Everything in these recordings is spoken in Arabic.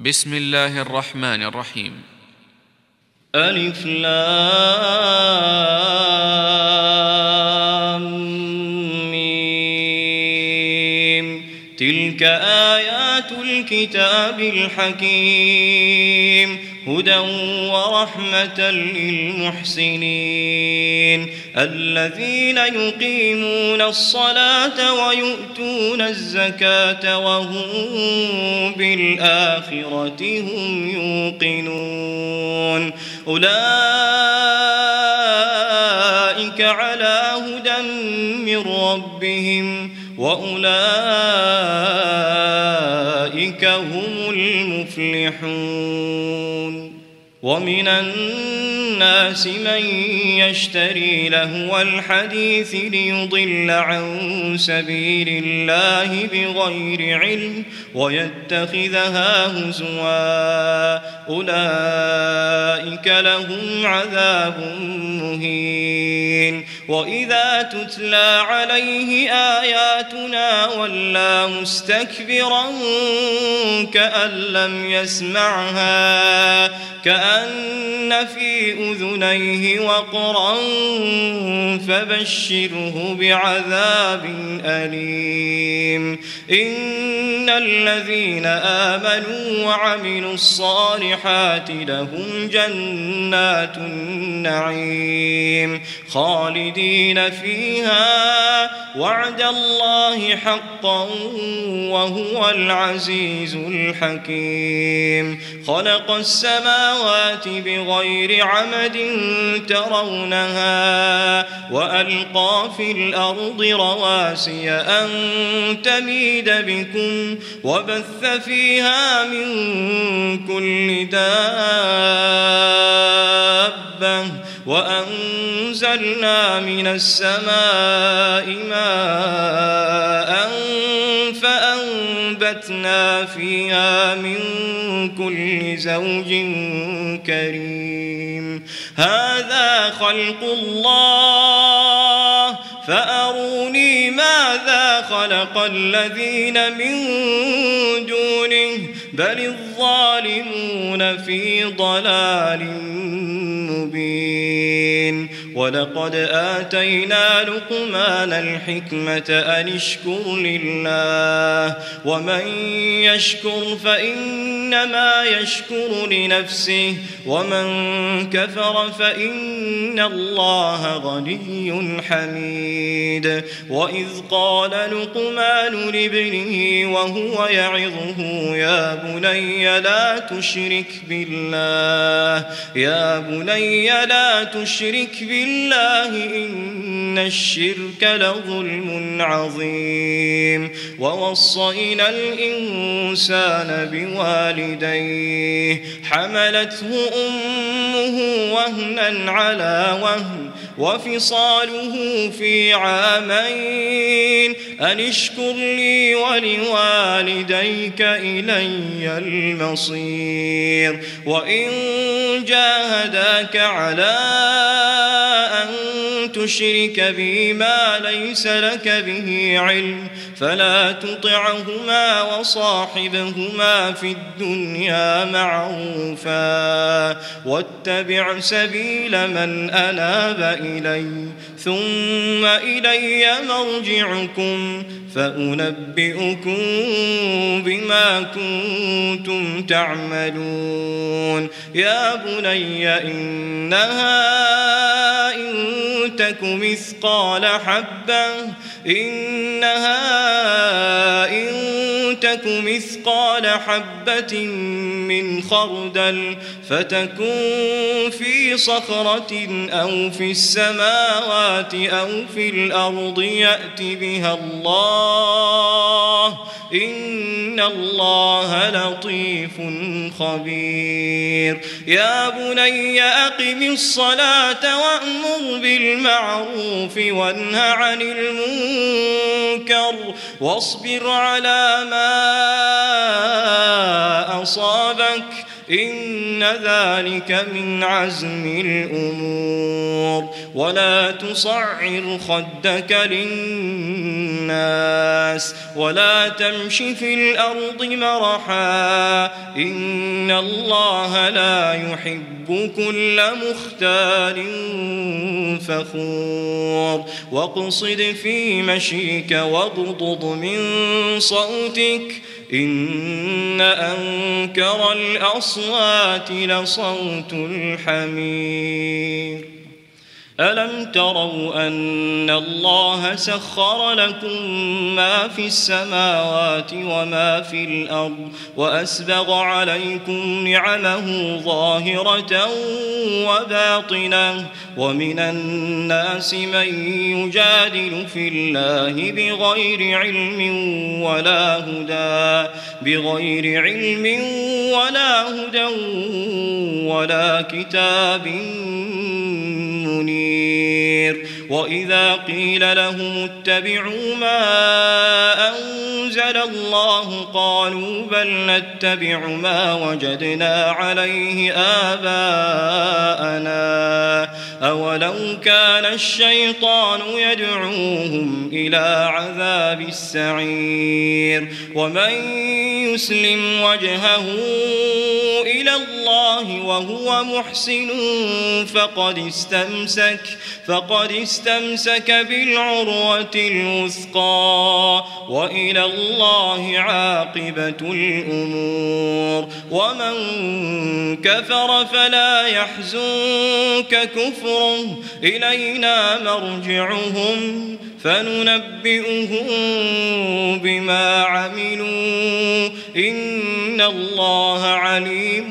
بسم الله الرحمن الرحيم. ألف لام ميم. تلك آيات الكتاب الحكيم هدى ورحمة للمحسنين الذين يقيمون الصلاة ويؤتون الزكاة وهم بالآخرة هم يوقنون أولئك على هدى من ربهم وأولئك هم المفلحون. ومن الناس من يشتري لهو الحديث ليضل عن سبيل الله بغير علم ويتخذها هزوا أولئك لهم عذاب مهين. وإذا تتلى عليه آياتنا ولى مستكبرا كأن لم يسمعها كأن في أذنيه وقرا فبشره بعذاب أليم. إن الذين آمنوا وعملوا الصالحات لهم جنات النعيم خالدين فيها وعد الله حقا وهو العزيز الحكيم. خلق السماوات بغير عمد ترونها وألقى في الأرض رواسي أن تميد بكم وبث فيها من كل دابة وأنزلنا من السماء ماء فأنبتنا فيها من كل زوج كريم. هذا خلق الله فأروني ماذا خلق الذين من دونه بل الظالمون في ضلال مبين. ولقد آتينا لقمان الحكمة أن اشكر لله ومن يشكر فإنما يشكر لنفسه ومن كفر فإن الله غني حميد. وإذ قال لقمان لابنه وهو يعظه يا بني لا تشرك بالله لا تشرك بالله إن الشرك لظلم عظيم. ووصينا الإنسان بوالديه حملته أمه وهنا على وهن وفصاله في عامين أن اشكر لي ولوالديك إلي المصير. وإن جاهداك على أن تشرك بي ما ليس لك به علم فلا تطعهما وصاحبهما في الدنيا معروفا واتبع سبيل من أناب إلي ثم إلي مرجعكم فأنبئكم بما كنتم تعملون. يا بني إنها إن تك مثقال حبة من خردل فتكن في صخرة أو في السماوات أو في الأرض يأت بها الله إن الله لطيف خبير. يا بني أقم الصلاة وأمر بالمعروف وانه عن المنكر واصبر على ما أصابك أصابك إن ذلك من عزم الأمور ولا تصعر خدك للناس ولا تمش في الأرض مرحا إن الله لا يحب كل مختال فخور واقصد في مشيك واغضض من صوتك إن أنكر الأصوات لصوت الحمير ألم تروا أن الله سخر لكم ما في السماوات وما في الأرض وأسبغ عليكم نعمه ظاهرة وباطنة ومن الناس من يجادل في الله بغير علم ولا هدى ولا كتاب منير وإذا قيل لهم اتبعوا ما أنزل الله قالوا بل نتبع ما وجدنا عليه آباءنا أولو كان الشيطان يدعوهم إلى عذاب السعير ومن يسلم وجهه إلى الله وهو محسن فقد استمسك بالعروة الوثقى وإلى الله عاقبة الأمور ومن كفر فلا يحزنك كفره إلينا مرجعهم فننبئهم بما عملوا إن الله عليم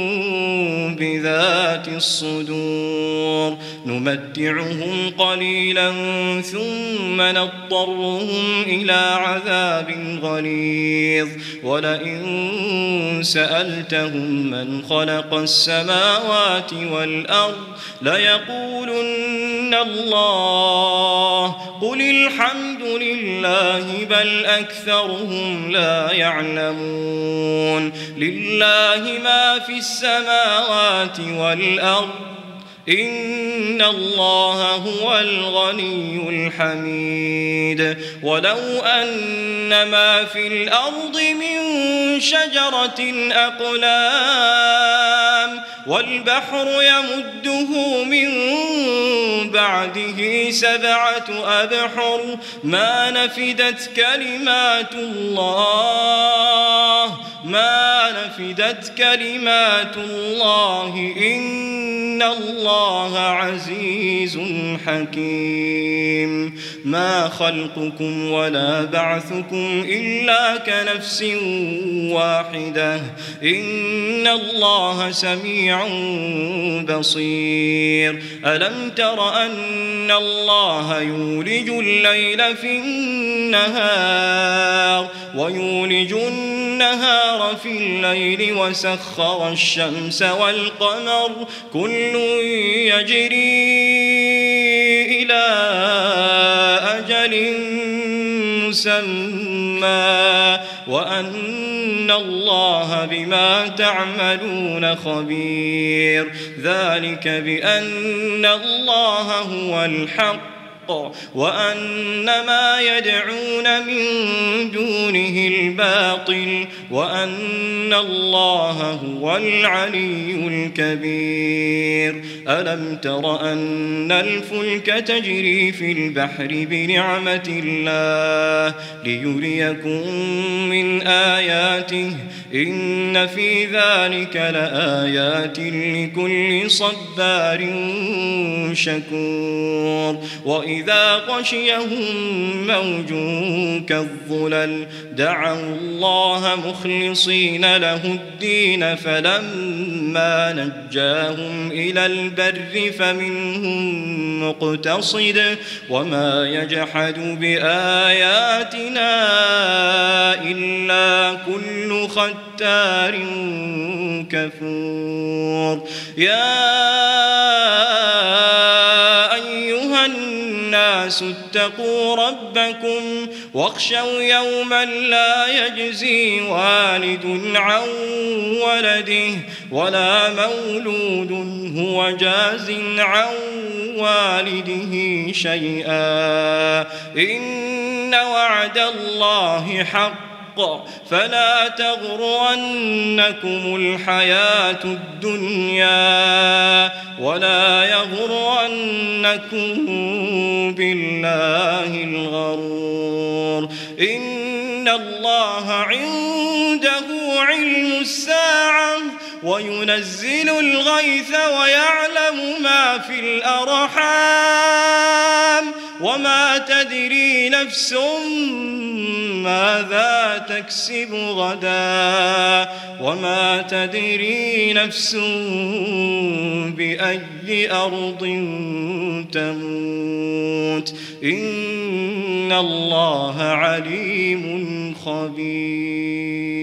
بذات الصدور نمتعهم قليلا ثم نضطرهم إلى عذاب غليظ ولئن سألتهم من خلق السماوات والأرض ليقولن الله قل الحمد لله بل أكثرهم لا يعلمون لله ما في السماوات والأرض إن الله هو الغني الحميد ولو أن ما في الأرض من شجرة أقلام والبحر يمده من بعده 7 أبحر ما نفدت كلمات الله إن الله عزيز حكيم ما خلقكم ولا بعثكم إلا كنفس واحدة إن الله سميع بصير ألم تر أن الله يولج الليل في النهار ويولج النهار في الليل وسخر الشمس والقمر كل يجري إلى أجل مسمى وأن الله بما تعملون خبير ذلك بأن الله هو الحق وأن ما يدعون من دونه الباطل وأن الله هو العلي الكبير ألم تر أن الفلك تجري في البحر بنعمة الله ليريكم من آياته إن في ذلك لآيات لكل صبار شكور وإذا غشيهم موج كالظلل دعوا الله مخلصين له الدين فلما نجاهم إلى البر فمنهم مقتصد وما يجحد بآياتنا إلا كل ختار كفور يا أيها الناس الناس اتقوا ربكم واخشوا يوما لا يجزي والد عن ولده ولا مولود هو جاز عن والده شيئا إن وعد الله حق فلا تغرنكم الحياة الدنيا ولا يغرنكم بالله الغرور إن الله عنده علم الساعة وينزل الغيث ويعلم ما في الأرحام وما تدري نفس ماذا تكسب غدا وما تدري نفس بأي أرض تموت إن الله عليم خبير.